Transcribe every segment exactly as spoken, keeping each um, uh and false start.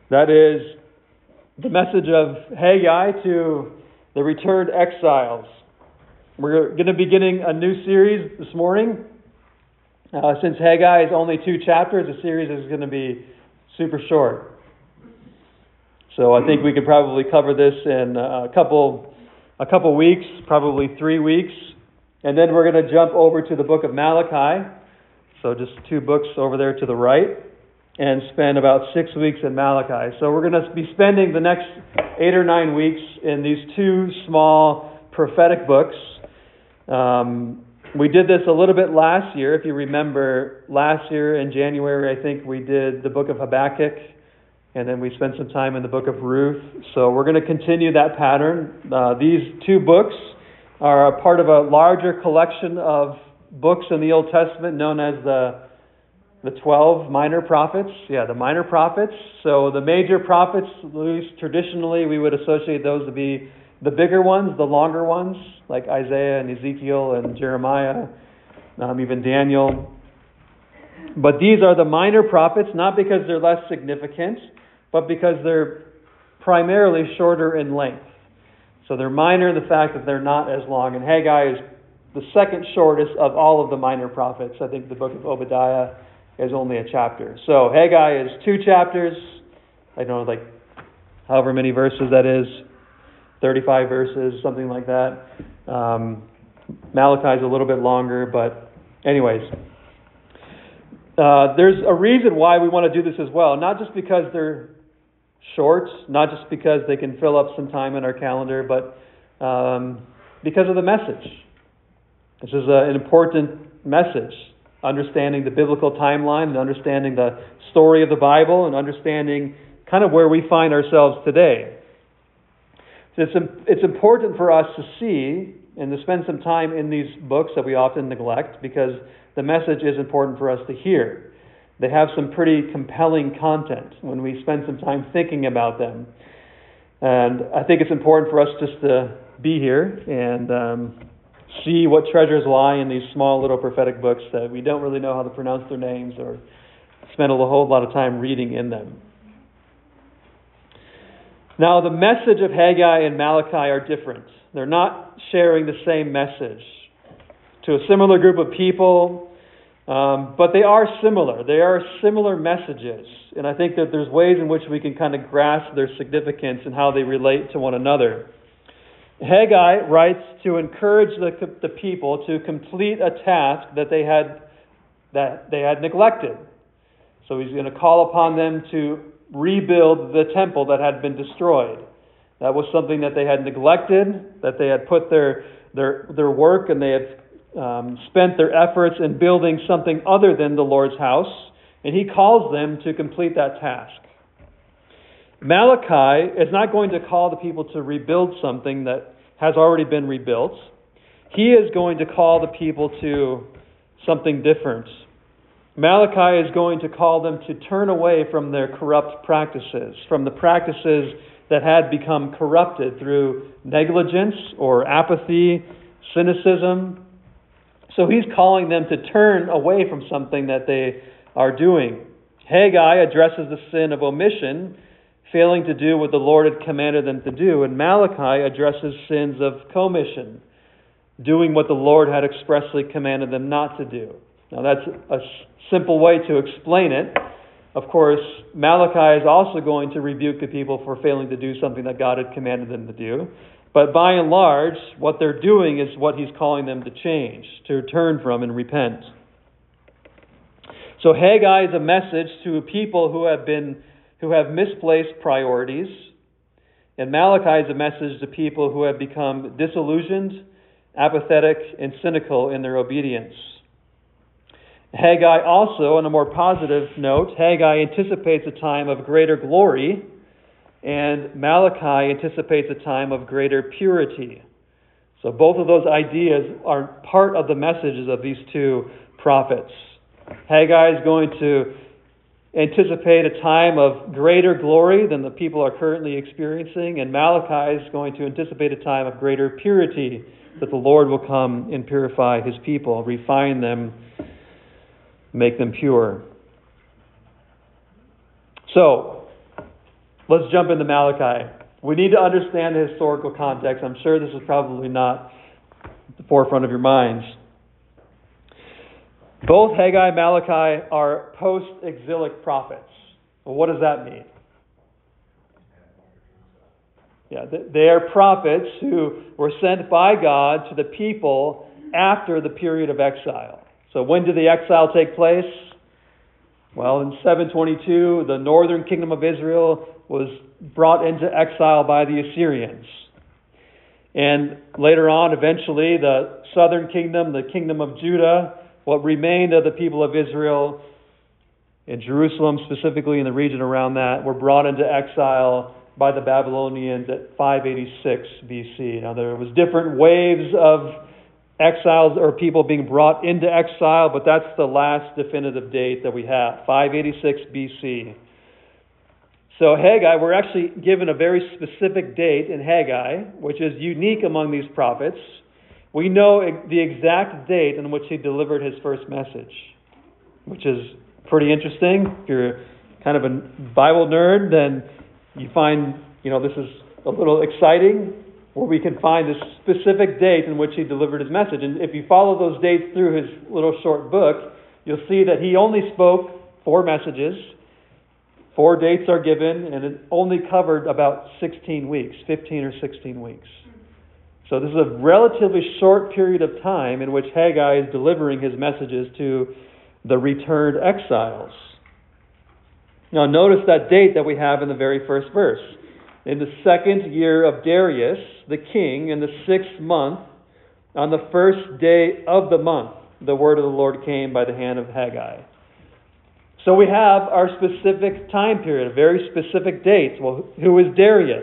That is the message of Haggai to the returned exiles. We're going to be beginning a new series this morning. Uh, since Haggai is only two chapters, the series is going to be super short. So I think we could probably cover this in a couple, a couple weeks, probably three weeks. And then we're going to jump over to the book of Malachi. So just two books over there to the right. And spend about six weeks in Malachi. So we're going to be spending the next eight or nine weeks in these two small prophetic books. Um, we did this a little bit last year. If you remember, last year in January, I think we did the book of Habakkuk. And then we spent some time in the book of Ruth. So we're going to continue that pattern. Uh, these two books are a part of a larger collection of books in the Old Testament known as the The twelve minor prophets, yeah, the minor prophets. So the major prophets, at least traditionally, we would associate those to be the bigger ones, the longer ones, like Isaiah and Ezekiel and Jeremiah, um, even Daniel. But these are the minor prophets, not because they're less significant, but because they're primarily shorter in length. So they're minor in the fact that they're not as long. And Haggai is the second shortest of all of the minor prophets. I think the book of Obadiah is only a chapter. So Haggai is two chapters. I don't know, like however many verses that is, thirty-five verses, something like that. Um, Malachi is a little bit longer, but anyways. Uh, there's a reason why we want to do this as well. Not just because they're short, not just because they can fill up some time in our calendar, but um, because of the message. This is a, an important message. Understanding the biblical timeline and understanding the story of the Bible and understanding kind of where we find ourselves today. So it's, it's important for us to see and to spend some time in these books that we often neglect because the message is important for us to hear. They have some pretty compelling content when we spend some time thinking about them. And I think it's important for us just to be here and um, see what treasures lie in these small little prophetic books that we don't really know how to pronounce their names or spend a whole lot of time reading in them. Now, the message of Haggai and Malachi are different. They're not sharing the same message to a similar group of people, um, but they are similar. They are similar messages. And I think that there's ways in which we can kind of grasp their significance and how they relate to one another. Haggai writes to encourage the, the people to complete a task that they had that they had neglected. So he's going to call upon them to rebuild the temple that had been destroyed. That was something that they had neglected, that they had put their their their work and they had um, spent their efforts in building something other than the Lord's house, and he calls them to complete that task. Malachi is not going to call the people to rebuild something that has already been rebuilt. He is going to call the people to something different. Malachi is going to call them to turn away from their corrupt practices, from the practices that had become corrupted through negligence or apathy, cynicism. So he's calling them to turn away from something that they are doing. Haggai addresses the sin of omission, failing to do what the Lord had commanded them to do. And Malachi addresses sins of commission, doing what the Lord had expressly commanded them not to do. Now that's a simple way to explain it. Of course, Malachi is also going to rebuke the people for failing to do something that God had commanded them to do. But by and large, what they're doing is what he's calling them to change, to turn from and repent. So Haggai is a message to people who have been who have misplaced priorities. And Malachi is a message to people who have become disillusioned, apathetic, and cynical in their obedience. Haggai also, on a more positive note, Haggai anticipates a time of greater glory, and Malachi anticipates a time of greater purity. So both of those ideas are part of the messages of these two prophets. Haggai is going to anticipate a time of greater glory than the people are currently experiencing, and Malachi is going to anticipate a time of greater purity, that the Lord will come and purify his people, refine them, make them pure. So, let's jump into Malachi. We need to understand the historical context. I'm sure this is probably not at the forefront of your minds. Both Haggai and Malachi are post-exilic prophets. Well, what does that mean? Yeah, they are prophets who were sent by God to the people after the period of exile. So when did the exile take place? Well, in seven twenty-two, the northern kingdom of Israel was brought into exile by the Assyrians. And later on, eventually, the southern kingdom, the kingdom of Judah, what remained of the people of Israel in Jerusalem, specifically in the region around that, were brought into exile by the Babylonians at five eighty-six B C. Now, there was different waves of exiles or people being brought into exile, but that's the last definitive date that we have, five eighty-six B C. So Haggai, we're actually given a very specific date in Haggai, which is unique among these prophets. We know the exact date in which he delivered his first message, which is pretty interesting. If you're kind of a Bible nerd, then you find, you know, this is a little exciting, where we can find this specific date in which he delivered his message. And if you follow those dates through his little short book, you'll see that he only spoke four messages. Four dates are given, and it only covered about sixteen weeks, fifteen or sixteen weeks. So this is a relatively short period of time in which Haggai is delivering his messages to the returned exiles. Now notice that date that we have in the very first verse. In the second year of Darius, the king, in the sixth month, on the first day of the month, the word of the Lord came by the hand of Haggai. So we have our specific time period, a very specific date. Well, who is Darius?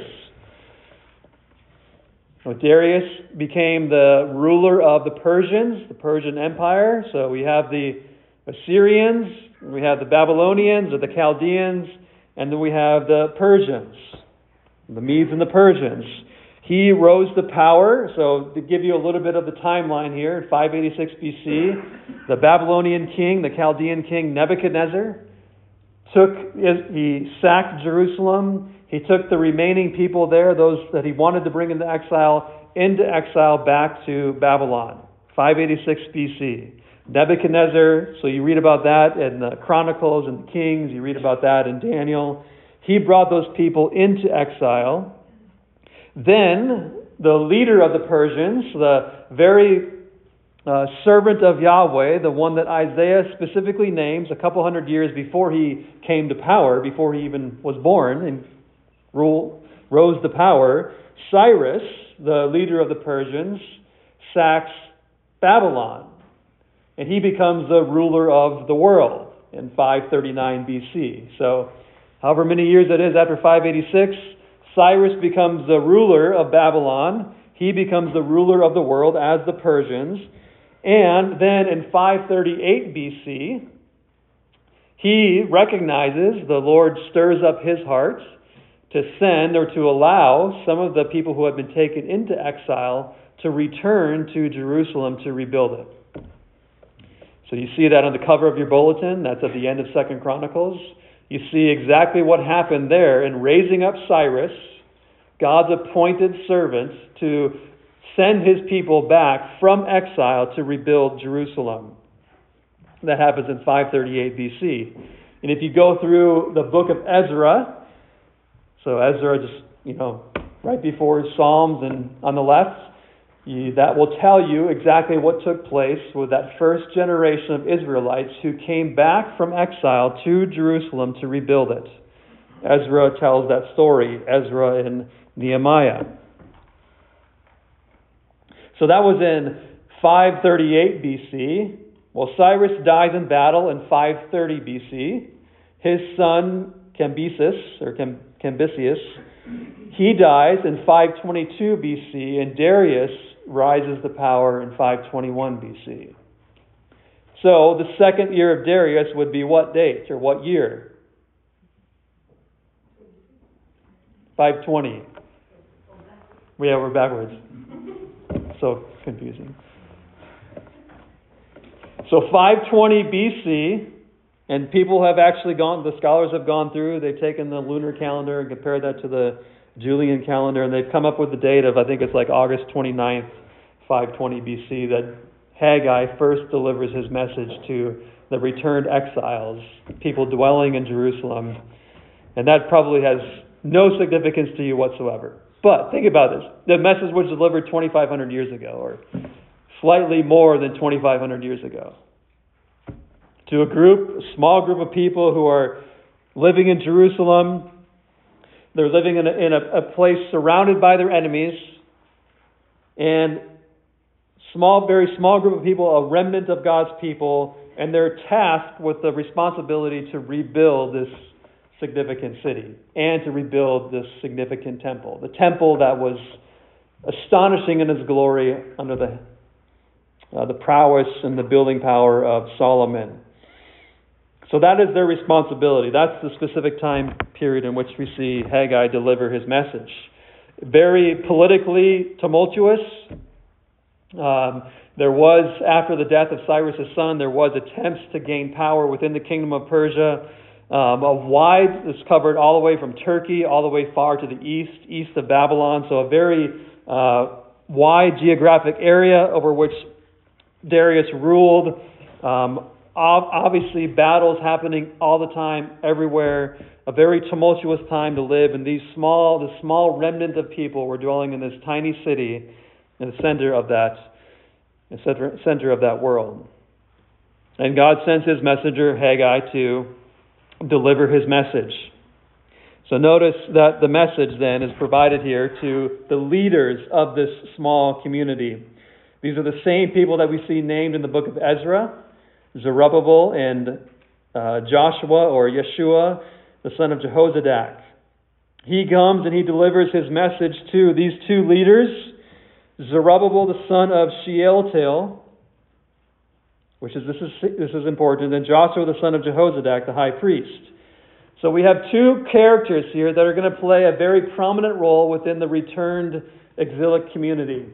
Well, Darius became the ruler of the Persians, the Persian Empire. So we have the Assyrians, we have the Babylonians or the Chaldeans, and then we have the Persians, the Medes and the Persians. He rose to power. So to give you a little bit of the timeline here, in five eighty-six B C, the Babylonian king, the Chaldean king Nebuchadnezzar, took he sacked Jerusalem. He took the remaining people there, those that he wanted to bring into exile, into exile back to Babylon. five eighty-six B C. Nebuchadnezzar, so you read about that in the Chronicles and the Kings, you read about that in Daniel. He brought those people into exile. Then the leader of the Persians, the very uh, servant of Yahweh, the one that Isaiah specifically names a couple hundred years before he came to power, before he even was born and rule, rose to power, Cyrus, the leader of the Persians, sacks Babylon. And he becomes the ruler of the world in five thirty-nine B C. So however many years it is after five eighty-six, Cyrus becomes the ruler of Babylon. He becomes the ruler of the world as the Persians. And then in five thirty-eight B C, he recognizes, the Lord stirs up his heart to send or to allow some of the people who have been taken into exile to return to Jerusalem to rebuild it. So you see that on the cover of your bulletin. That's at the end of Second Chronicles. You see exactly what happened there in raising up Cyrus, God's appointed servant, to send his people back from exile to rebuild Jerusalem. That happens in five thirty-eight B C. And if you go through the book of Ezra, so Ezra just, you know, right before Psalms and on the left, you, that will tell you exactly what took place with that first generation of Israelites who came back from exile to Jerusalem to rebuild it. Ezra tells that story, Ezra and Nehemiah. So that was in five thirty-eight B C. Well, Cyrus dies in battle in five thirty B C. His son Cambyses, or Cam- Cambyses, he dies in five twenty-two B C, and Darius rises to power in five twenty-one B C. So the second year of Darius would be what date or what year? five twenty. Yeah, we're backwards. So confusing. So five twenty B C, And people have actually gone, the scholars have gone through, they've taken the lunar calendar and compared that to the Julian calendar, and they've come up with the date of, I think it's like August twenty-ninth, five twenty B C, that Haggai first delivers his message to the returned exiles, people dwelling in Jerusalem. And that probably has no significance to you whatsoever. But think about this. The message was delivered twenty-five hundred years ago, or slightly more than twenty-five hundred years ago, to a group, a small group of people who are living in Jerusalem. They're living in a, in a, a place surrounded by their enemies, and small, very small group of people, a remnant of God's people, and they're tasked with the responsibility to rebuild this significant city and to rebuild this significant temple. The temple that was astonishing in its glory under the uh, the prowess and the building power of Solomon. So that is their responsibility. That's the specific time period in which we see Haggai deliver his message. Very politically tumultuous. Um, there was, after the death of Cyrus' son, there was attempts to gain power within the kingdom of Persia. Um, a wide, this covered all the way from Turkey, all the way far to the east, east of Babylon. So a very uh, wide geographic area over which Darius ruled. Um, obviously, battles happening all the time, everywhere. A very tumultuous time to live. And these small, the small remnant of people were dwelling in this tiny city in the center of that, the center, center of that world. And God sends his messenger Haggai to deliver his message. So notice that the message then is provided here to the leaders of this small community. These are the same people that we see named in the book of Ezra, Zerubbabel and uh, Joshua or Yeshua, the son of Jehozadak. He comes and he delivers his message to these two leaders, Zerubbabel, the son of Shealtiel, which is this is this is important, and Joshua, the son of Jehozadak, the high priest. So we have two characters here that are going to play a very prominent role within the returned exilic community.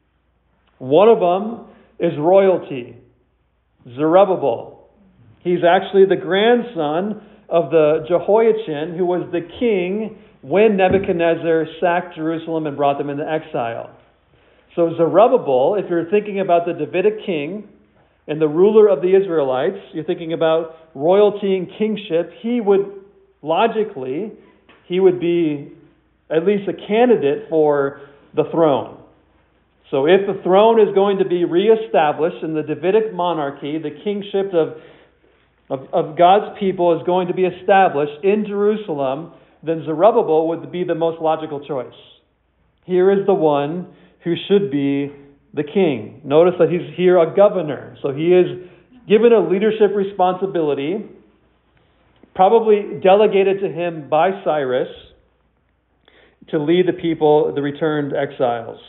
One of them is royalty, Zerubbabel. He's actually the grandson of the Jehoiachin, who was the king when Nebuchadnezzar sacked Jerusalem and brought them into exile. So Zerubbabel, if you're thinking about the Davidic king and the ruler of the Israelites, you're thinking about royalty and kingship, he would, logically, he would be at least a candidate for the throne. So if the throne is going to be reestablished in the Davidic monarchy, the kingship of, of, of God's people is going to be established in Jerusalem, then Zerubbabel would be the most logical choice. Here is the one who should be the king. Notice that he's here a governor. So he is given a leadership responsibility, probably delegated to him by Cyrus, to lead the people, the returned exiles.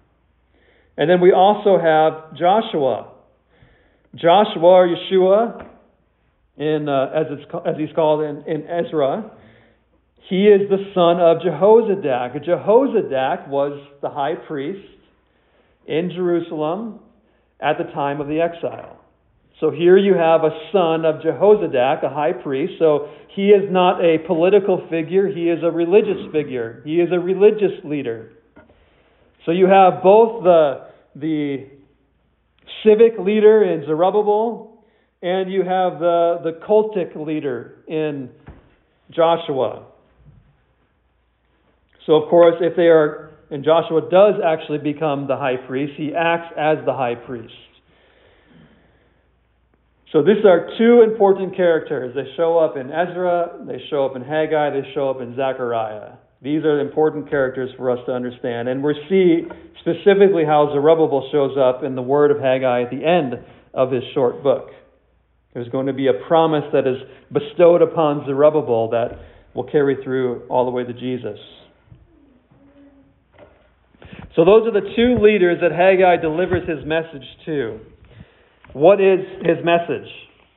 And then we also have Joshua. Joshua, or Yeshua, in, uh, as, it's, as he's called in, in Ezra, he is the son of Jehozadak. Jehozadak was the high priest in Jerusalem at the time of the exile. So here you have a son of Jehozadak, a high priest. So he is not a political figure, he is a religious figure. He is a religious leader. So you have both the, the civic leader in Zerubbabel and you have the, the cultic leader in Joshua. So of course, if they are, and Joshua does actually become the high priest, he acts as the high priest. So these are two important characters. They show up in Ezra, they show up in Haggai, they show up in Zechariah. These are important characters for us to understand. And we see specifically how Zerubbabel shows up in the word of Haggai at the end of his short book. There's going to be a promise that is bestowed upon Zerubbabel that will carry through all the way to Jesus. So those are the two leaders that Haggai delivers his message to. What is his message?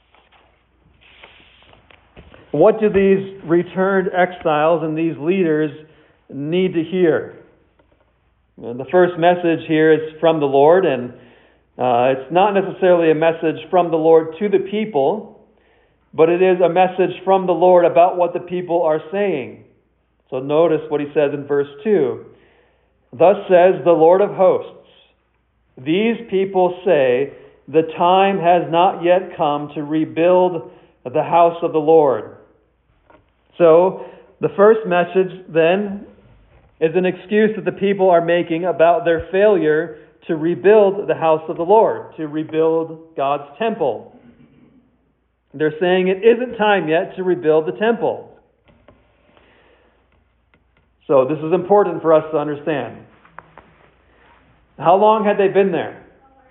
What do these returned exiles and these leaders need to hear? And the first message here is from the Lord, and uh, it's not necessarily a message from the Lord to the people. but it is a message from the Lord about what the people are saying. So notice what he says in verse two. Thus says the Lord of hosts, these people say, the time has not yet come to rebuild the house of the Lord. So, the first message then is an excuse that the people are making about their failure to rebuild the house of the Lord, to rebuild God's temple. They're saying it isn't time yet to rebuild the temple. So this is important for us to understand. How long had they been there?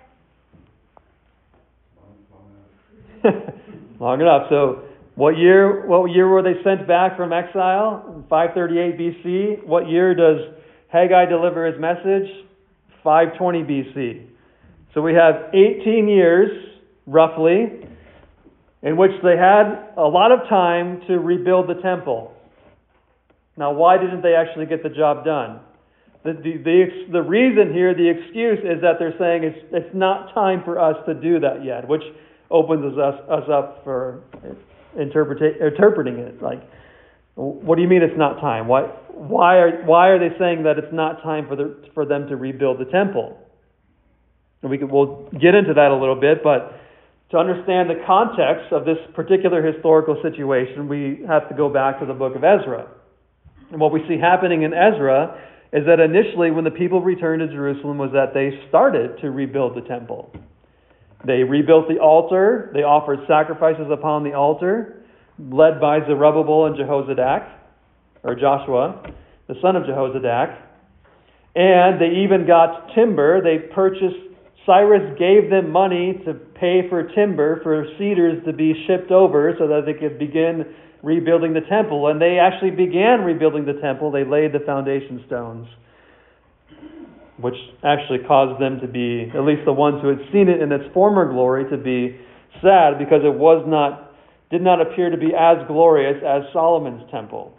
Long enough. So what year what year were they sent back from exile? five thirty-eight B C. What year does Haggai deliver his message? five twenty B C. So we have eighteen years, roughly, in which they had a lot of time to rebuild the temple. Now, why didn't they actually get the job done? The, the, the, the reason here, the excuse, is that they're saying it's, it's not time for us to do that yet, which opens us, us up for interpreta- interpreting it. Like, what do you mean it's not time? Why, why, are, why are they saying that it's not time for, the, for them to rebuild the temple? And we could, we'll get into that a little bit, but to understand the context of this particular historical situation, we have to go back to the book of Ezra. And what we see happening in Ezra is that initially when the people returned to Jerusalem was that they started to rebuild the temple. They rebuilt the altar. They offered sacrifices upon the altar, led by Zerubbabel and Jehozadak, or Joshua, the son of Jehozadak. And they even got timber. They purchased, Cyrus gave them money to pay for timber, for cedars to be shipped over so that they could begin rebuilding the temple. And they actually began rebuilding the temple. They laid the foundation stones, which actually caused them to be, at least the ones who had seen it in its former glory, to be sad because it was not, did not appear to be as glorious as Solomon's temple.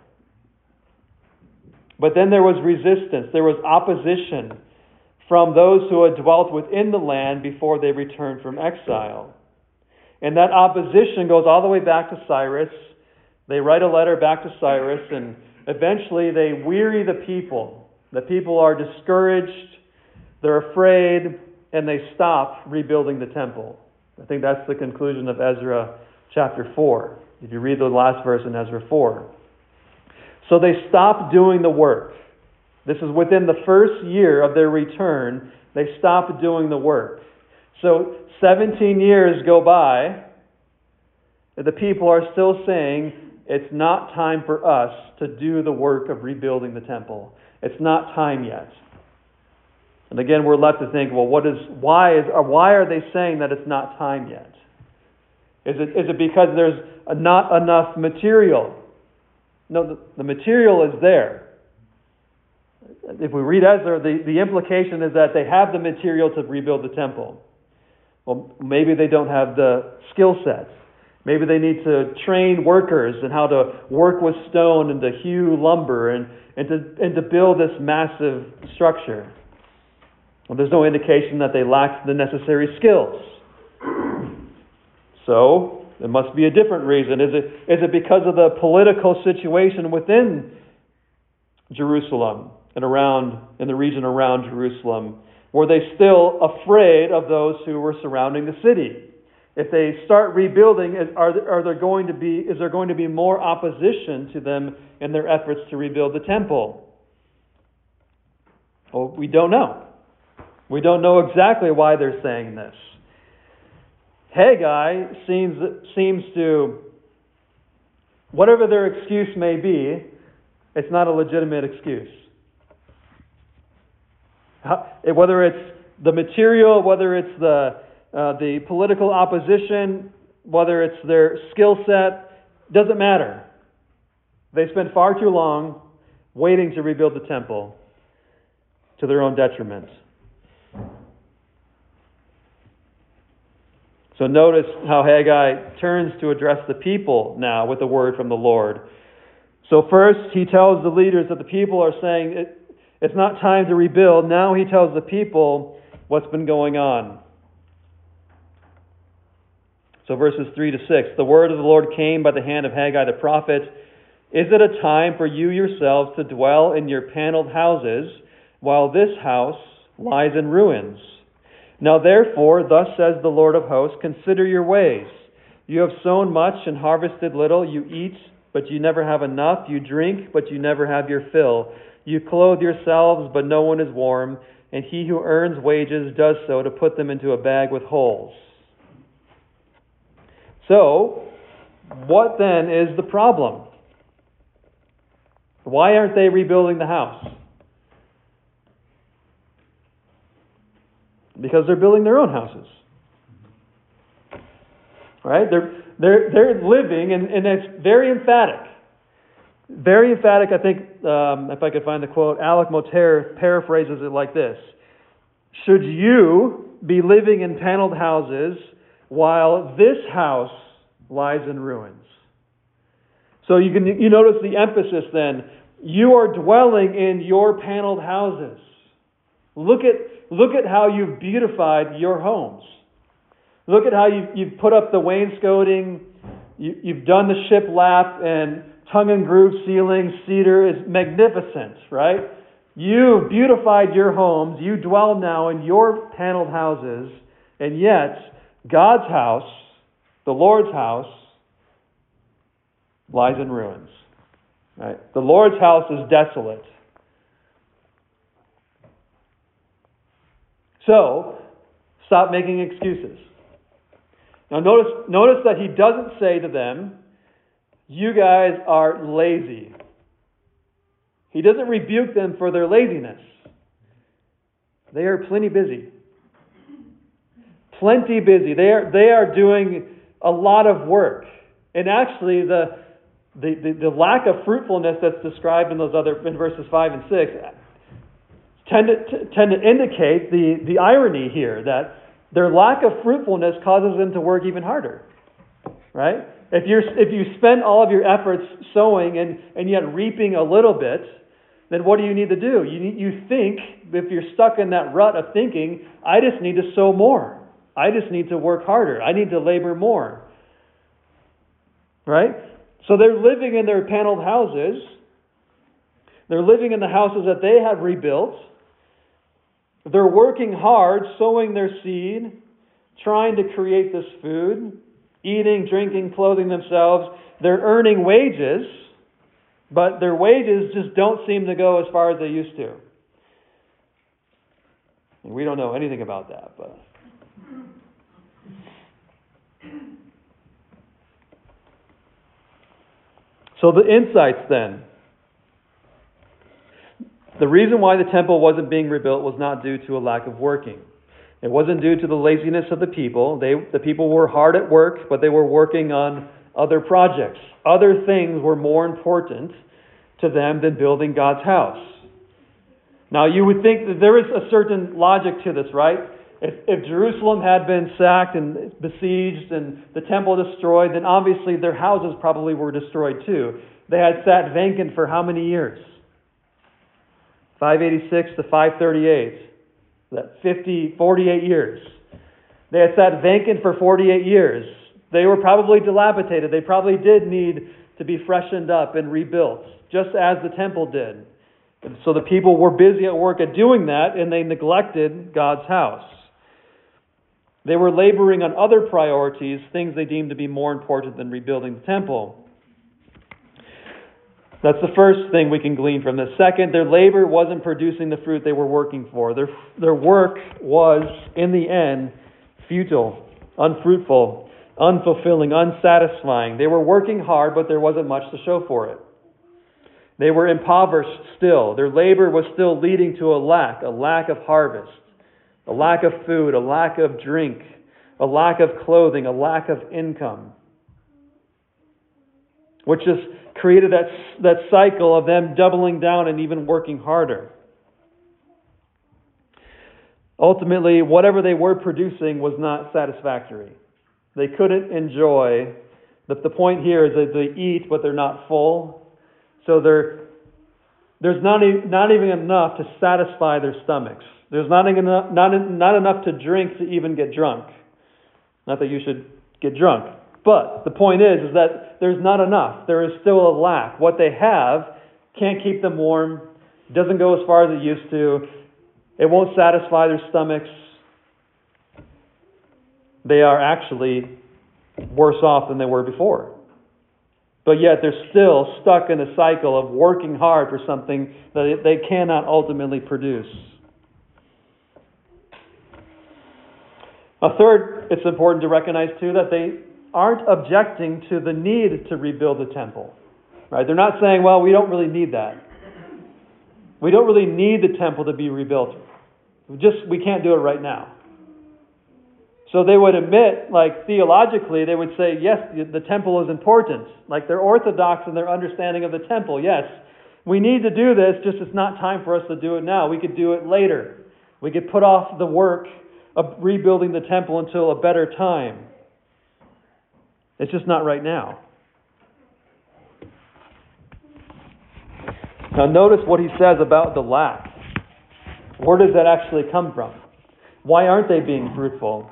But then there was resistance, there was opposition from those who had dwelt within the land before they returned from exile. And that opposition goes all the way back to Cyrus. They write a letter back to Cyrus, and eventually they weary the people. The people are discouraged, they're afraid, and they stop rebuilding the temple. I think that's the conclusion of Ezra chapter four, if you read the last verse in Ezra four. So they stop doing the work. This is within the first year of their return. They stop doing the work. So seventeen years go by, and the people are still saying, it's not time for us to do the work of rebuilding the temple. It's not time yet. And again, we're left to think, well, what is, why is, or why are they saying that it's not time yet? Is it, is it because there's not enough material? No, the, the material is there. If we read Ezra, the, the implication is that they have the material to rebuild the temple. Well, maybe they don't have the skill sets. Maybe they need to train workers in how to work with stone and to hew lumber and, and, to, and to build this massive structure. Well, there's no indication that they lack the necessary skills. So, there must be a different reason. Is it, is it because of the political situation within Jerusalem and around, in the region around Jerusalem? Were they still afraid of those who were surrounding the city? If they start rebuilding, are there, are there going to be, is there going to be more opposition to them in their efforts to rebuild the temple? Well, we don't know. We don't know exactly why they're saying this. Haggai seems, seems to, whatever their excuse may be, it's not a legitimate excuse. How, whether it's the material, whether it's the uh, the political opposition, whether it's their skill set, doesn't matter. They spent far too long waiting to rebuild the temple to their own detriment. So notice how Haggai turns to address the people now with a word from the Lord. So first, he tells the leaders that the people are saying it, it's not time to rebuild. Now he tells the people what's been going on. So verses three to six. The word of the Lord came by the hand of Haggai the prophet. Is it a time for you yourselves to dwell in your paneled houses, while this house lies in ruins? Now therefore, thus says the Lord of hosts, consider your ways. You have sown much and harvested little. You eat, but you never have enough. You drink, but you never have your fill. You clothe yourselves, but no one is warm. And he who earns wages does so to put them into a bag with holes. So, what then is the problem? Why aren't they rebuilding the house? Because they're building their own houses. Right? They're they're they're living, and, and it's very emphatic. Very emphatic, I think, um, if I could find the quote, Alec Moter paraphrases it like this. Should you be living in paneled houses while this house lies in ruins? So you can you notice the emphasis then. You are dwelling in your paneled houses. Look at look at how you've beautified your homes. Look at how you've, you've put up the wainscoting. You, you've done the shiplap and tongue and groove ceiling. Cedar is magnificent, right? You've beautified your homes. You dwell now in your paneled houses. And yet, God's house, the Lord's house, lies in ruins. Right? The Lord's house is desolate. So, stop making excuses. Now notice, notice that he doesn't say to them, you guys are lazy. He doesn't rebuke them for their laziness. They are plenty busy. Plenty busy. They are, they are doing a lot of work. And actually, the, the, the, the lack of fruitfulness that's described in those other in verses five and six tend to, tend to indicate the, the irony here that their lack of fruitfulness causes them to work even harder. Right? If you're if you spend all of your efforts sowing and, and yet reaping a little bit, then what do you need to do? You need, you think, if you're stuck in that rut of thinking, I just need to sow more. I just need to work harder. I need to labor more. Right? So they're living in their paneled houses. They're living in the houses that they have rebuilt. They're working hard, sowing their seed, trying to create this food, eating, drinking, clothing themselves. They're earning wages, but their wages just don't seem to go as far as they used to. And we don't know anything about that, but... So the insights then. The reason why the temple wasn't being rebuilt was not due to a lack of working. It wasn't due to the laziness of the people. They, the people were hard at work, but they were working on other projects. Other things were more important to them than building God's house. Now you would think that there is a certain logic to this, right? If, if Jerusalem had been sacked and besieged and the temple destroyed, then obviously their houses probably were destroyed too. They had sat vacant for how many years? five eighty-six to five thirty-eight. That fifty, forty-eight years. They had sat vacant for forty-eight years. They were probably dilapidated. They probably did need to be freshened up and rebuilt, just as the temple did. And so the people were busy at work at doing that, and they neglected God's house. They were laboring on other priorities, things they deemed to be more important than rebuilding the temple. That's the first thing we can glean from this. Second, their labor wasn't producing the fruit they were working for. Their, their work was, in the end, futile, unfruitful, unfulfilling, unsatisfying. They were working hard, but there wasn't much to show for it. They were impoverished still. Their labor was still leading to a lack, a lack of harvest, a lack of food, a lack of drink, a lack of clothing, a lack of income, which just created that, that cycle of them doubling down and even working harder. Ultimately, whatever they were producing was not satisfactory. They couldn't enjoy. The, the point here is that they eat, but they're not full. So they're, there's not, e- not even enough to satisfy their stomachs. There's not enough, not, not enough to drink to even get drunk. Not that you should get drunk. But the point is, is that there's not enough. There is still a lack. What they have can't keep them warm. It doesn't go as far as it used to. It won't satisfy their stomachs. They are actually worse off than they were before. But yet they're still stuck in a cycle of working hard for something that they cannot ultimately produce. A third, it's important to recognize too that they aren't objecting to the need to rebuild the temple. Right? They're not saying, well, we don't really need that. We don't really need the temple to be rebuilt. We just we can't do it right now. So they would admit, like theologically, they would say, yes, the temple is important. Like they're orthodox in their understanding of the temple. Yes, we need to do this, just it's not time for us to do it now. We could do it later. We could put off the work of rebuilding the temple until a better time. It's just not right now. Now notice what he says about the lack. Where does that actually come from? Why aren't they being fruitful?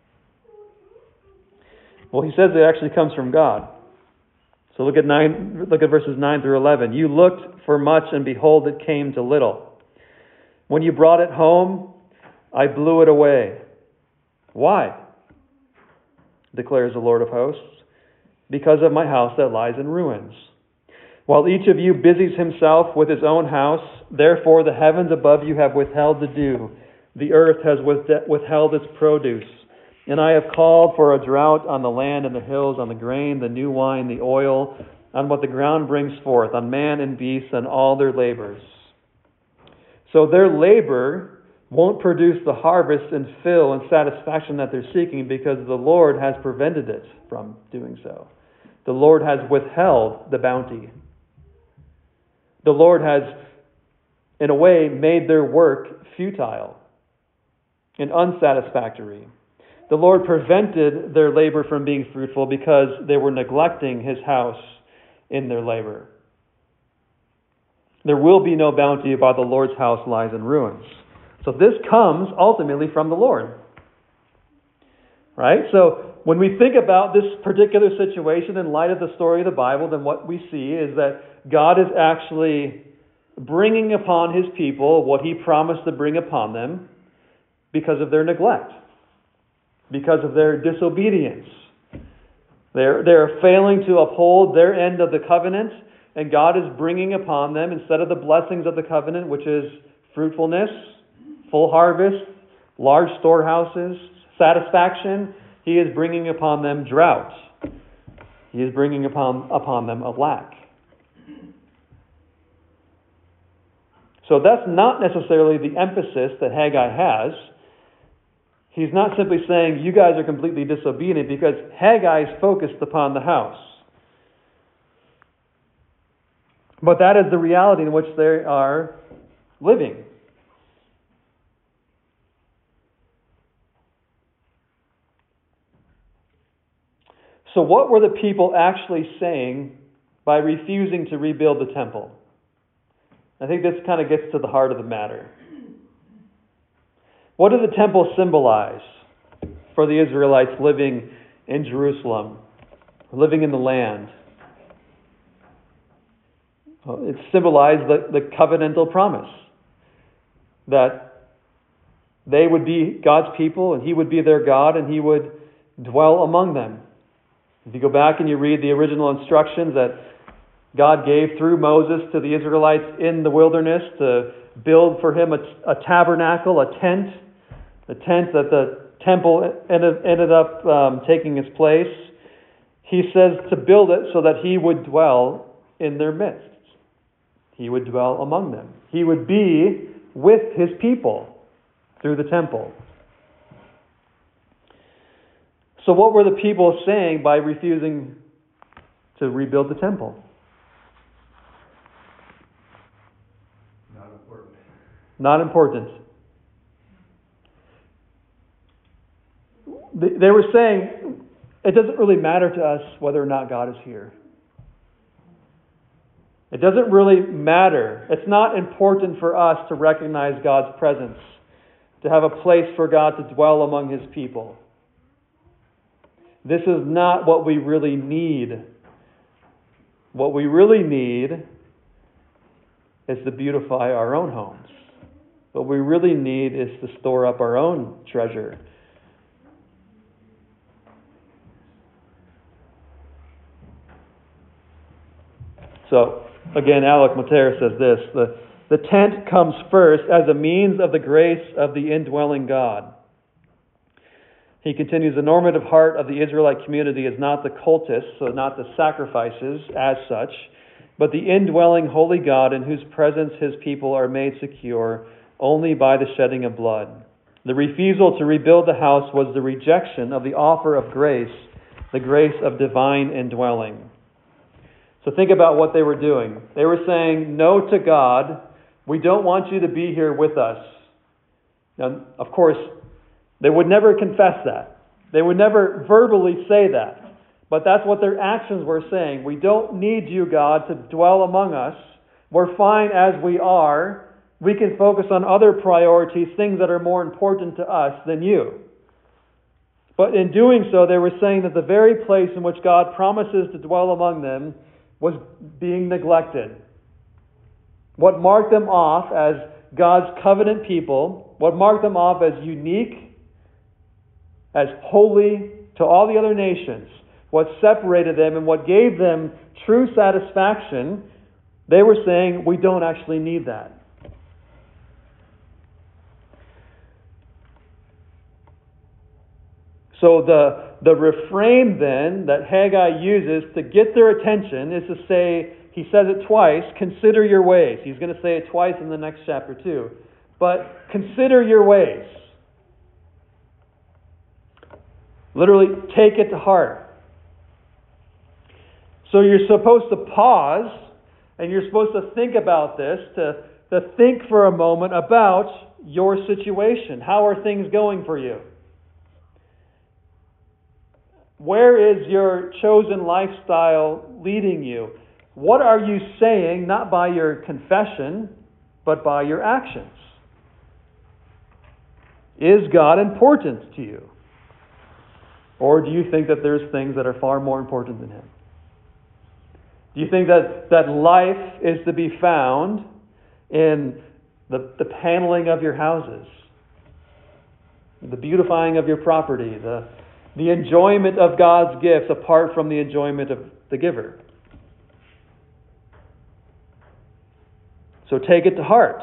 Well, he says it actually comes from God. So look at nine. Look at verses nine through eleven. You looked for much, and behold, it came to little. When you brought it home, I blew it away. Why? Declares the Lord of hosts. Because of my house that lies in ruins. While each of you busies himself with his own house, therefore the heavens above you have withheld the dew. The earth has withheld its produce. And I have called for a drought on the land and the hills, on the grain, the new wine, the oil, on what the ground brings forth, on man and beast, and all their labors. So their labor won't produce the harvest and fill and satisfaction that they're seeking because the Lord has prevented it from doing so. The Lord has withheld the bounty. The Lord has, in a way, made their work futile and unsatisfactory. The Lord prevented their labor from being fruitful because they were neglecting His house in their labor. There will be no bounty while the Lord's house lies in ruins. So this comes ultimately from the Lord. Right? So when we think about this particular situation in light of the story of the Bible, then what we see is that God is actually bringing upon His people what He promised to bring upon them because of their neglect, because of their disobedience. They're, they're failing to uphold their end of the covenant, and God is bringing upon them, instead of the blessings of the covenant, which is fruitfulness, full harvest, large storehouses, satisfaction, He is bringing upon them drought. He is bringing upon, upon them a lack. So that's not necessarily the emphasis that Haggai has. He's not simply saying, you guys are completely disobedient, because Haggai is focused upon the house. But that is the reality in which they are living. So what were the people actually saying by refusing to rebuild the temple? I think this kind of gets to the heart of the matter. What did the temple symbolize for the Israelites living in Jerusalem, living in the land? Well, it symbolized the, the covenantal promise that they would be God's people and He would be their God and He would dwell among them. If you go back and you read the original instructions that God gave through Moses to the Israelites in the wilderness to build for Him a, a tabernacle, a tent, the tent that the temple ended, ended up um, taking its place. He says to build it so that He would dwell in their midst. He would dwell among them. He would be with His people through the temple. So what were the people saying by refusing to rebuild the temple? Not important. Not important. They were saying, it doesn't really matter to us whether or not God is here. It doesn't really matter. It's not important for us to recognize God's presence, to have a place for God to dwell among His people. This is not what we really need. What we really need is to beautify our own homes. What we really need is to store up our own treasure. So, again, Alec Motyer says this, the, the tent comes first as a means of the grace of the indwelling God. He continues, the normative heart of the Israelite community is not the cultists, so not the sacrifices as such, but the indwelling holy God in whose presence his people are made secure only by the shedding of blood. The refusal to rebuild the house was the rejection of the offer of grace, the grace of divine indwelling. So think about what they were doing. They were saying no to God. We don't want you to be here with us. Now, of course, they would never confess that. They would never verbally say that. But that's what their actions were saying. We don't need you, God, to dwell among us. We're fine as we are. We can focus on other priorities, things that are more important to us than you. But in doing so, they were saying that the very place in which God promises to dwell among them was being neglected. What marked them off as God's covenant people, what marked them off as unique, as holy to all the other nations, what separated them and what gave them true satisfaction, they were saying, we don't actually need that. So the, the refrain then that Haggai uses to get their attention is to say, he says it twice, consider your ways. He's going to say it twice in the next chapter too. But consider your ways. Literally, take it to heart. So you're supposed to pause, and you're supposed to think about this, to, to think for a moment about your situation. How are things going for you? Where is your chosen lifestyle leading you? What are you saying, not by your confession, but by your actions? Is God important to you? Or do you think that there's things that are far more important than Him? Do you think that, that life is to be found in the, the paneling of your houses, the beautifying of your property, the, the enjoyment of God's gifts apart from the enjoyment of the giver? So take it to heart.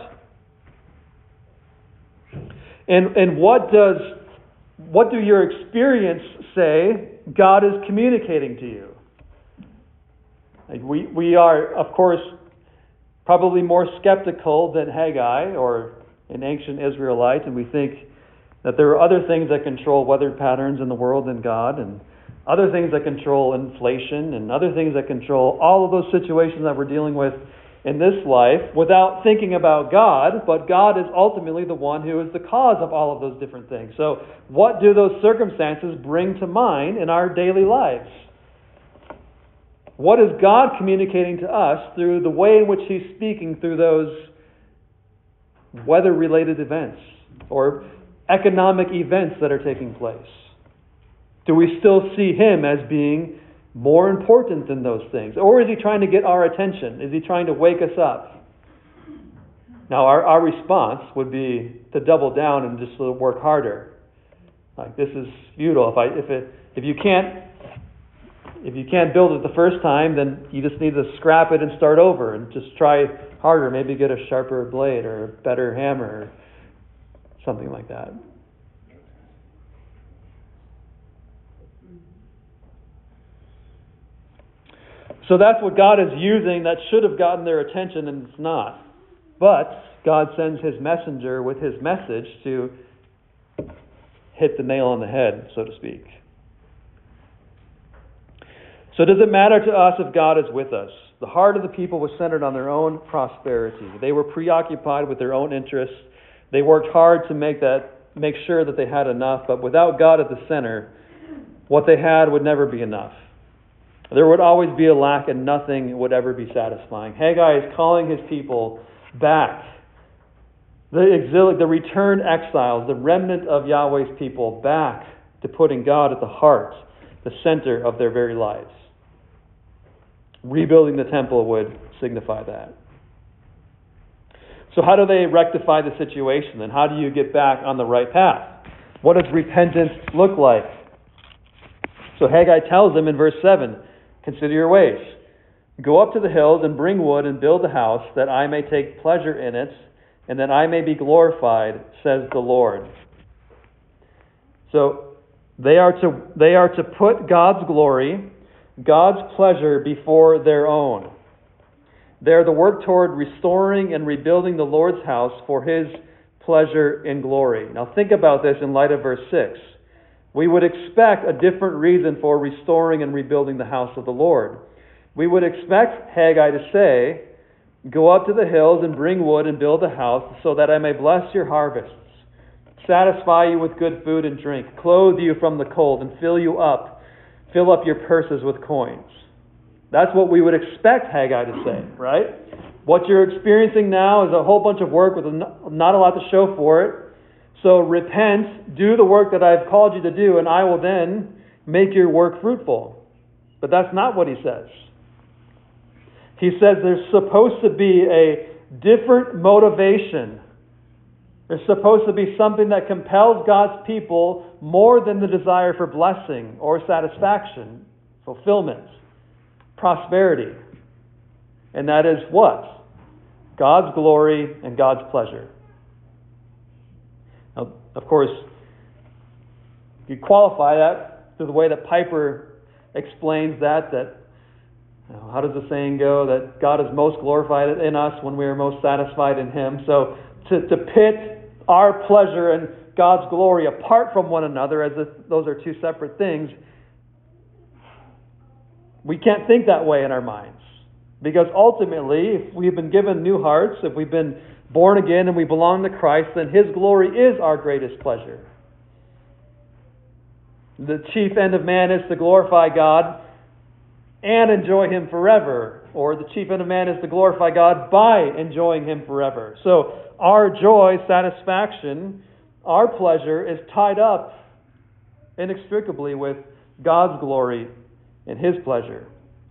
And and what does what do your experience say God is communicating to you? Like we we are, of course, probably more skeptical than Haggai or an ancient Israelite, and we think that there are other things that control weather patterns in the world than God, and other things that control inflation, and other things that control all of those situations that we're dealing with in this life without thinking about God, but God is ultimately the one who is the cause of all of those different things. So what do those circumstances bring to mind in our daily lives? What is God communicating to us through the way in which He's speaking through those weather-related events or economic events that are taking place? Do we still see Him as being more important than those things? Or is He trying to get our attention? Is He trying to wake us up? Now, our, our response would be to double down and just work harder. Like, this is futile. If I if it if you can't if you can't build it the first time, then you just need to scrap it and start over and just try harder. Maybe get a sharper blade or a better hammer or something like that. So that's what God is using that should have gotten their attention, and it's not. But God sends His messenger with His message to hit the nail on the head, so to speak. So does it matter to us if God is with us? The heart of the people was centered on their own prosperity. They were preoccupied with their own interests. They worked hard to make that, make sure that they had enough, but without God at the center, what they had would never be enough. There would always be a lack and nothing would ever be satisfying. Haggai is calling his people back. The exilic, the returned exiles, the remnant of Yahweh's people, back to putting God at the heart the center of their very lives. Rebuilding the temple would signify that. So how do they rectify the situation? And how do you get back on the right path? What does repentance look like? So Haggai tells them in verse seven, consider your ways. Go up to the hills and bring wood and build a house, that I may take pleasure in it, and that I may be glorified, says the Lord. So they are to they are to put God's glory, God's pleasure before their own. They are to work toward restoring and rebuilding the Lord's house for His pleasure and glory. Now think about this in light of verse six. We would expect a different reason for restoring and rebuilding the house of the Lord. We would expect Haggai to say, go up to the hills and bring wood and build a house, so that I may bless your harvests, satisfy you with good food and drink, clothe you from the cold, and fill you up, fill up your purses with coins. That's what we would expect Haggai to say, right? What you're experiencing now is a whole bunch of work with not a lot to show for it. So repent, do the work that I've called you to do, and I will then make your work fruitful. But that's not what he says. He says there's supposed to be a different motivation. There's supposed to be something that compels God's people more than the desire for blessing or satisfaction, fulfillment, prosperity. And that is what? God's glory and God's pleasure. Now, of course, you qualify that through the way that Piper explains that, that you know, how does the saying go? That God is most glorified in us when we are most satisfied in Him. So to, to pit our pleasure and God's glory apart from one another, as if those are two separate things, we can't think that way in our minds. Because ultimately, if we've been given new hearts, if we've been born again and we belong to Christ, then His glory is our greatest pleasure. The chief end of man is to glorify God and enjoy Him forever. Or the chief end of man is to glorify God by enjoying Him forever. So our joy, satisfaction, our pleasure is tied up inextricably with God's glory and His pleasure.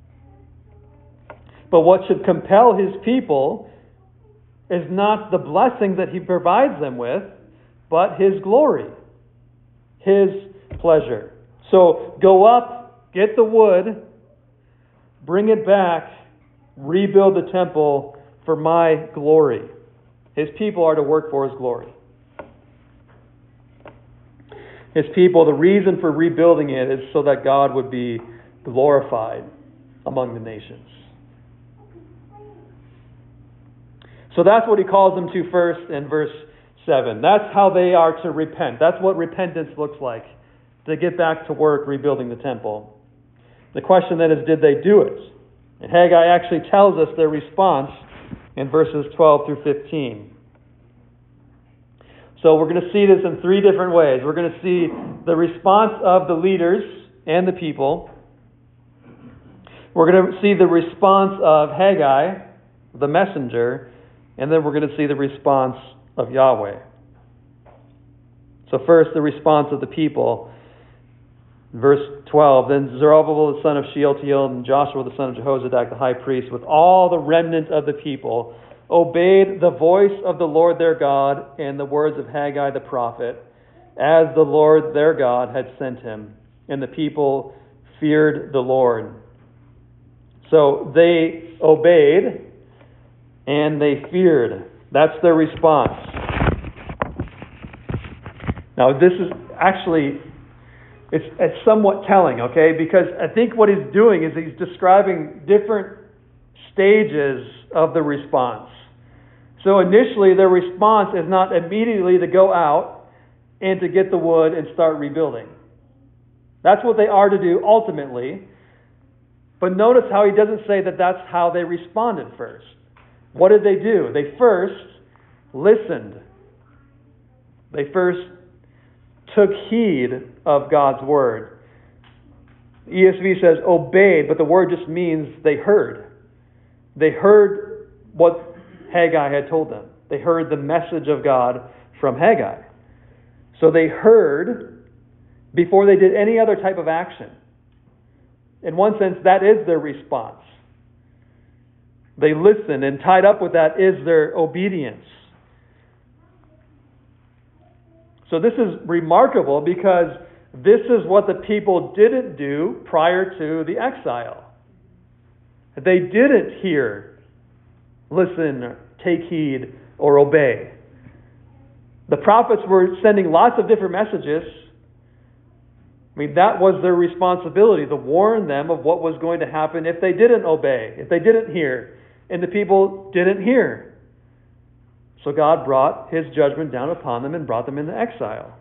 But what should compel His people is not the blessings that He provides them with, but His glory, His pleasure. So go up, get the wood, bring it back, rebuild the temple for my glory. His people are to work for His glory. His people, the reason for rebuilding it is so that God would be glorified among the nations. So that's what he calls them to first in verse seven. That's how they are to repent. That's what repentance looks like, to get back to work rebuilding the temple. The question then is, did they do it? And Haggai actually tells us their response in verses twelve through fifteen. So we're going to see this in three different ways. We're going to see the response of the leaders and the people. We're going to see the response of Haggai, the messenger, and then we're going to see the response of Yahweh. So first, the response of the people. Verse twelve, then Zerubbabel the son of Shealtiel and Joshua the son of Jehozadak the high priest, with all the remnant of the people, obeyed the voice of the Lord their God and the words of Haggai the prophet, as the Lord their God had sent him. And the people feared the Lord. So they obeyed and they feared. That's their response. Now this is actually, it's, it's somewhat telling, okay? Because I think what he's doing is he's describing different stages of the response. So initially their response is not immediately to go out and to get the wood and start rebuilding. That's what they are to do ultimately. But notice how he doesn't say that that's how they responded first. What did they do? They first listened. They first took heed of God's word. E S V says obeyed, but the word just means they heard. They heard what Haggai had told them. They heard the message of God from Haggai. So they heard before they did any other type of action. in one sense, that is their response. They listen, and tied up with that is their obedience. So this is remarkable because this is what the people didn't do prior to the exile. They didn't hear, listen, take heed, or obey. The prophets were sending lots of different messages. I mean, that was their responsibility, to warn them of what was going to happen if they didn't obey, if they didn't hear, and the people didn't hear. So God brought His judgment down upon them and brought them into exile.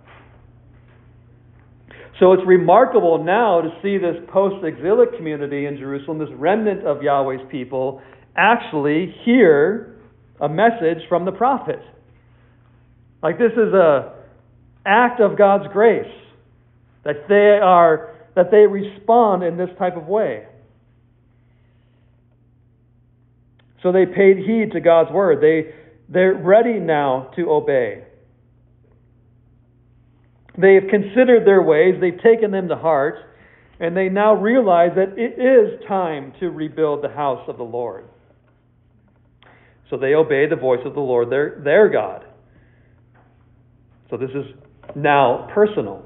So it's remarkable now to see this post-exilic community in Jerusalem, this remnant of Yahweh's people, actually hear a message from the prophet. Like this is a act of God's grace, that they are that they respond in this type of way. So they paid heed to God's word. They they're ready now to obey. They've considered their ways, they've taken them to heart, and they now realize that it is time to rebuild the house of the Lord. So they obey the voice of the Lord, their, their God. So this is now personal.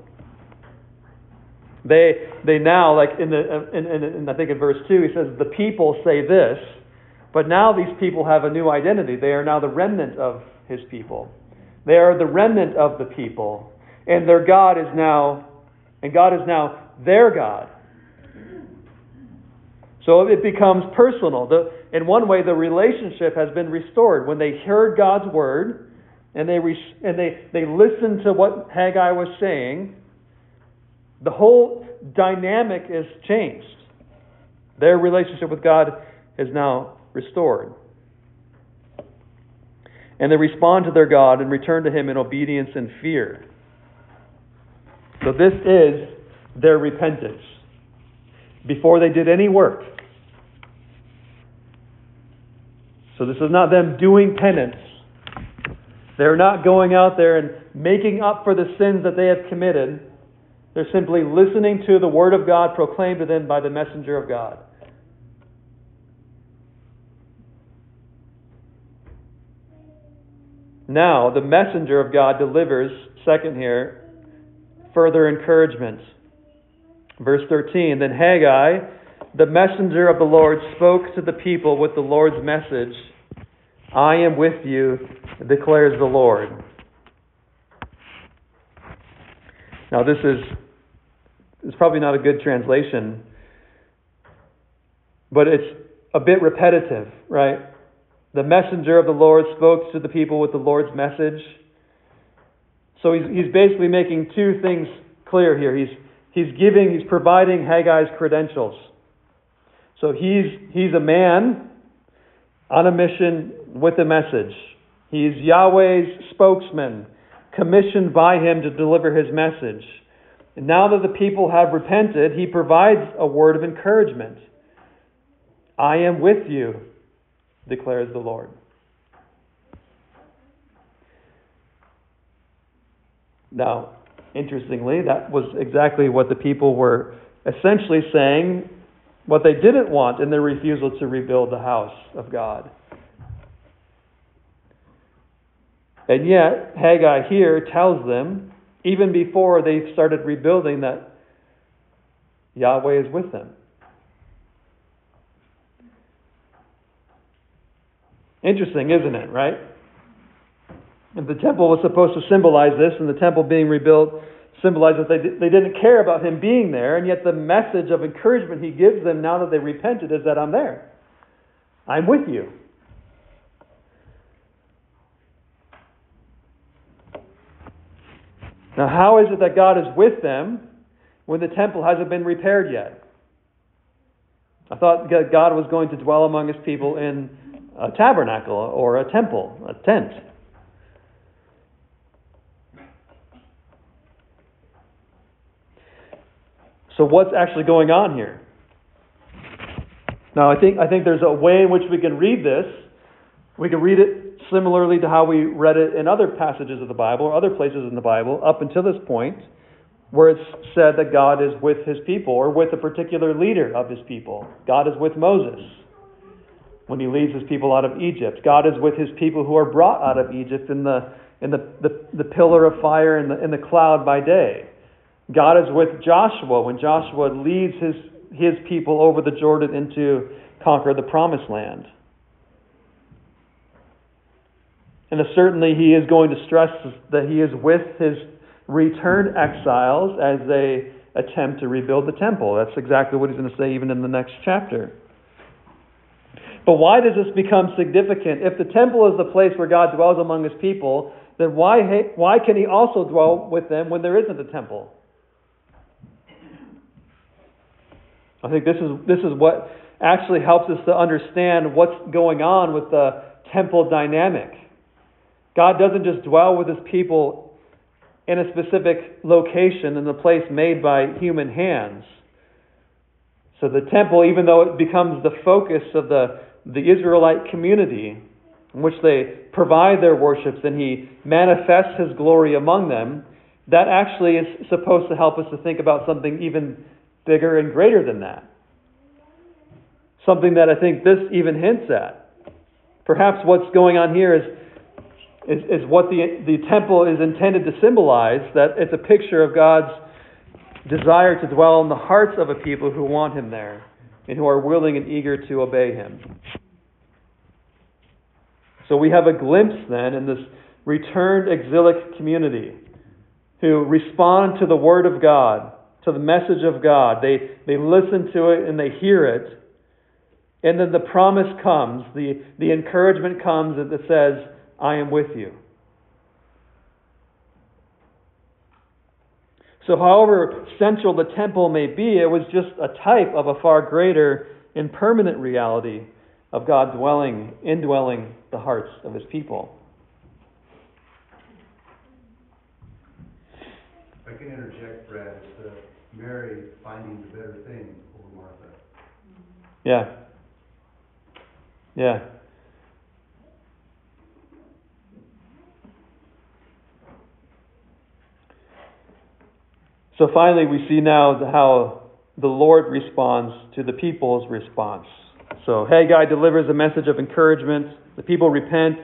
They they now, like in the in, in, in I think in verse two, he says, the people say this, but now these people have a new identity. They are now the remnant of His people. They are the remnant of the people. And their God is now, and God is now their God. So it becomes personal. The, in one way, the relationship has been restored. When they heard God's word, and they re, and they, they listened to what Haggai was saying, the whole dynamic is changed. Their relationship with God is now restored. And they respond to their God and return to Him in obedience and fear. So this is their repentance. Before they did any work. So this is not them doing penance. They're not going out there and making up for the sins that they have committed. They're simply listening to the Word of God proclaimed to them by the messenger of God. Now, the messenger of God delivers, second here, further encouragement. Verse thirteen, then Haggai, the messenger of the Lord, spoke to the people with the Lord's message. I am with you, declares the Lord. Now this is, it's probably not a good translation, but it's a bit repetitive, right? The messenger of the Lord spoke to the people with the Lord's message. So he's he's basically making two things clear here. He's he's giving, he's providing Haggai's credentials. So he's he's a man on a mission with a message. He's Yahweh's spokesman, commissioned by Him to deliver His message. And now that the people have repented, He provides a word of encouragement. I am with you, declares the Lord. Now, interestingly, that was exactly what the people were essentially saying, what they didn't want in their refusal to rebuild the house of God. And yet, Haggai here tells them, even before they've started rebuilding, that Yahweh is with them. Interesting, isn't it, right? And the temple was supposed to symbolize this, and the temple being rebuilt symbolized that they, they didn't care about Him being there, and yet the message of encouragement He gives them now that they repented is that I'm there. I'm with you. Now, how is it that God is with them when the temple hasn't been repaired yet? I thought God was going to dwell among His people in a tabernacle or a temple, a tent. So what's actually going on here? Now, I think I think there's a way in which we can read this. We can read it similarly to how we read it in other passages of the Bible or other places in the Bible up until this point. where it's said that God is with his people, or with a particular leader of his people. God is with Moses when he leads his people out of Egypt. God is with his people who are brought out of Egypt in the in the, the, the pillar of fire and the, in the cloud by day. God is with Joshua when Joshua leads his, his people over the Jordan into conquer the promised land. And certainly he is going to stress that he is with his returned exiles as they attempt to rebuild the temple. That's exactly what he's going to say even in the next chapter. But why does this become significant? If the temple is the place where God dwells among his people, then why, why can he also dwell with them when there isn't a temple? I think this is this is what actually helps us to understand what's going on with the temple dynamic. God doesn't just dwell with his people in a specific location, in a place made by human hands. So the temple, even though it becomes the focus of the, the Israelite community, in which they provide their worships and he manifests his glory among them, that actually is supposed to help us to think about something even bigger and greater than that. Something that I think this even hints at. Perhaps what's going on here is Is, is what the the temple is intended to symbolize, that it's a picture of God's desire to dwell in the hearts of a people who want him there and who are willing and eager to obey him. So we have a glimpse then in this returned exilic community who respond to the Word of God, to the message of God. They, they listen to it and they hear it. And then the promise comes, the, the encouragement comes that says, I am with you. So however central the temple may be, it was just a type of a far greater and permanent reality of God dwelling, indwelling the hearts of his people. I can interject, Brad, it's uh, Mary finding the better thing over Martha. Yeah. Yeah. So finally, we see now how the Lord responds to the people's response. So Haggai delivers a message of encouragement. The people repent.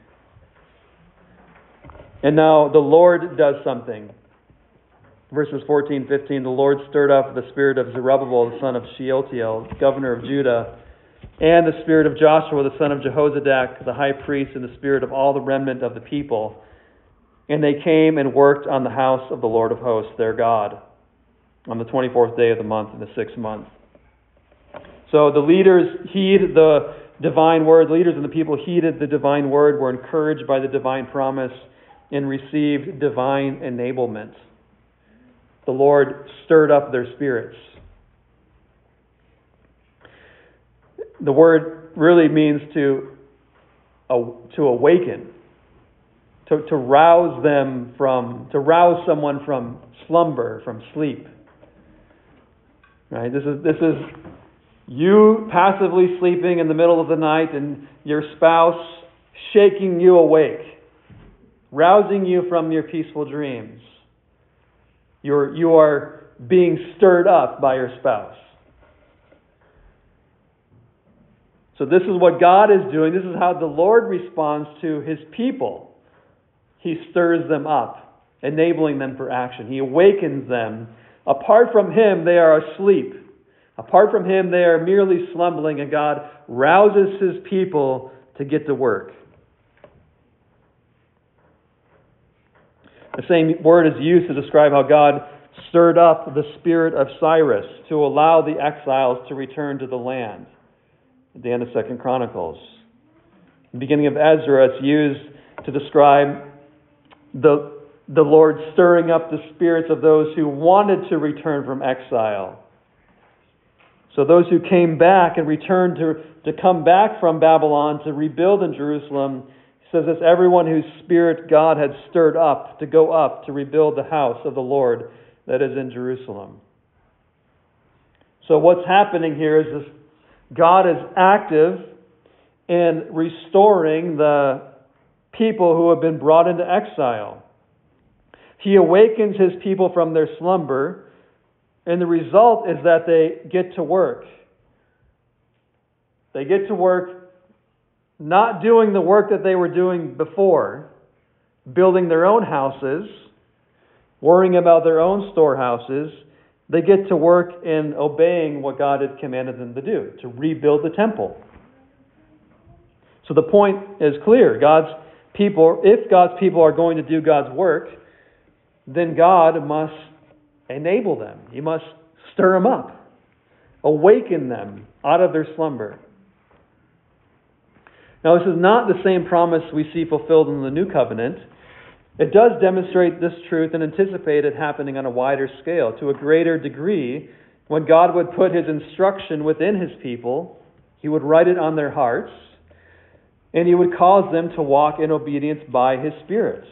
And now the Lord does something. Verses fourteen, fifteen, the Lord stirred up the spirit of Zerubbabel, the son of Shealtiel, governor of Judah, and the spirit of Joshua, the son of Jehozadak, the high priest, and the spirit of all the remnant of the people. And they came and worked on the house of the Lord of hosts, their God, on the twenty-fourth day of the month in the sixth month. So the leaders heed the divine word. The leaders and the people heeded the divine word, were encouraged by the divine promise, and received divine enablement. The Lord stirred up their spirits. The word really means to, uh, to awaken. To, to rouse them from, to rouse someone from slumber, from sleep. Right? This is this is you passively sleeping in the middle of the night and your spouse shaking you awake, rousing you from your peaceful dreams. You're you are being stirred up by your spouse. So this is what God is doing. This is how the Lord responds to his people. He stirs them up, enabling them for action. He awakens them. Apart from him, they are asleep. Apart from him, they are merely slumbering, and God rouses his people to get to work. The same word is used to describe how God stirred up the spirit of Cyrus to allow the exiles to return to the land. At the end of Second Chronicles. The beginning of Ezra, it's used to describe the, the Lord stirring up the spirits of those who wanted to return from exile. So those who came back and returned to, to come back from Babylon to rebuild in Jerusalem, he says it's everyone whose spirit God had stirred up to go up to rebuild the house of the Lord that is in Jerusalem. So what's happening here is this: God is active in restoring the people who have been brought into exile. He awakens His people from their slumber, and the result is that they get to work. They get to work not doing the work that they were doing before, building their own houses, worrying about their own storehouses. They get to work in obeying what God had commanded them to do, to rebuild the temple. So the point is clear. God's people, if God's people are going to do God's work, then God must enable them. He must stir them up, awaken them out of their slumber. Now, this is not the same promise we see fulfilled in the New Covenant. It does demonstrate this truth and anticipate it happening on a wider scale, to a greater degree. When God would put His instruction within His people, He would write it on their hearts, and He would cause them to walk in obedience by His Spirit.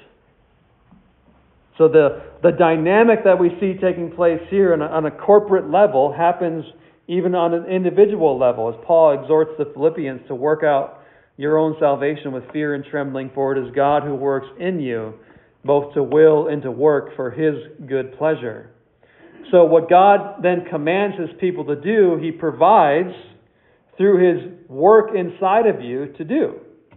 So the, the dynamic that we see taking place here on a, on a corporate level happens even on an individual level, as Paul exhorts the Philippians to work out your own salvation with fear and trembling, for it is God who works in you, both to will and to work for His good pleasure. So what God then commands His people to do, He provides through His work inside of you to do.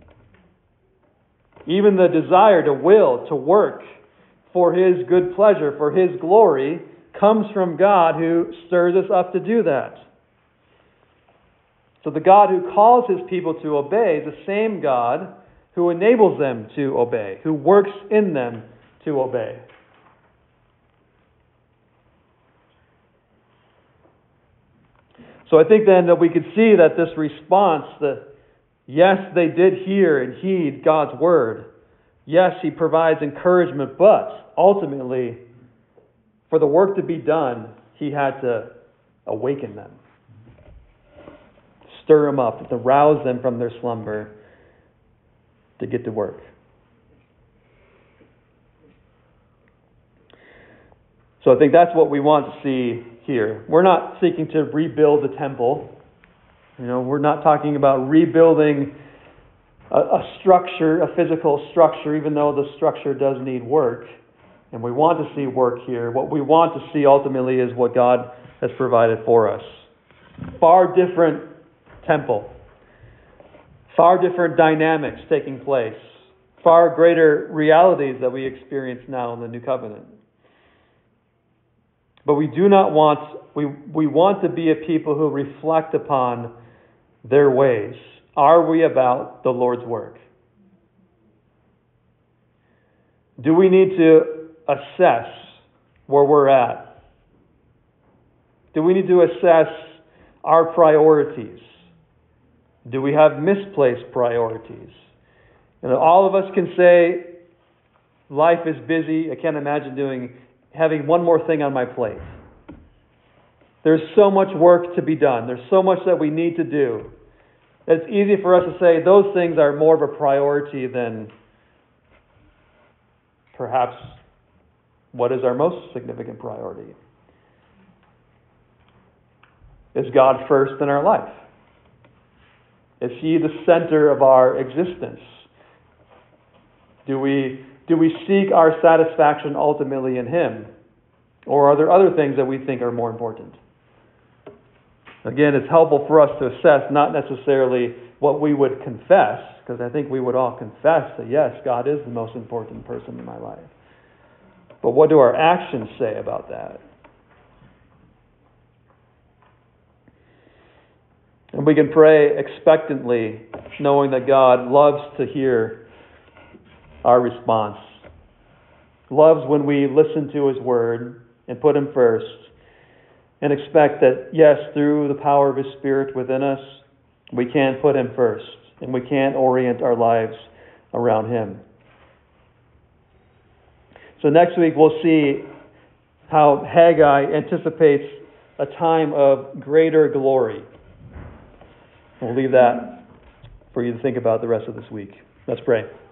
Even the desire to will, to work for His good pleasure, for His glory, comes from God who stirs us up to do that. So the God who calls His people to obey is the same God who enables them to obey, who works in them to obey. So I think then that we could see that this response, that yes, they did hear and heed God's word. Yes, He provides encouragement, but ultimately, for the work to be done, He had to awaken them, stir them up, to rouse them from their slumber to get to work. So I think that's what we want to see here. We're not seeking to rebuild the temple. You know, we're not talking about rebuilding a, a structure, a physical structure, even though the structure does need work. And we want to see work here. What we want to see ultimately is what God has provided for us. Far different temple. Far different dynamics taking place. Far greater realities that we experience now in the New Covenant. But we do not want, we, we want to be a people who reflect upon their ways. Are we about the Lord's work? Do we need to assess where we're at? Do we need to assess our priorities? Do we have misplaced priorities? And all of us can say, life is busy. I can't imagine doing having one more thing on my plate. There's so much work to be done. There's so much that we need to do. It's easy for us to say those things are more of a priority than perhaps what is our most significant priority. Is God first in our life? Is He the center of our existence? Do we do we seek our satisfaction ultimately in Him? Or are there other things that we think are more important? Again, it's helpful for us to assess not necessarily what we would confess, because I think we would all confess that yes, God is the most important person in my life. But what do our actions say about that? And we can pray expectantly, knowing that God loves to hear our response. Loves when we listen to His word and put Him first, and expect that, yes, through the power of His Spirit within us, we can put Him first, and we can orient our lives around Him. So next week we'll see how Haggai anticipates a time of greater glory. We'll leave that for you to think about the rest of this week. Let's pray.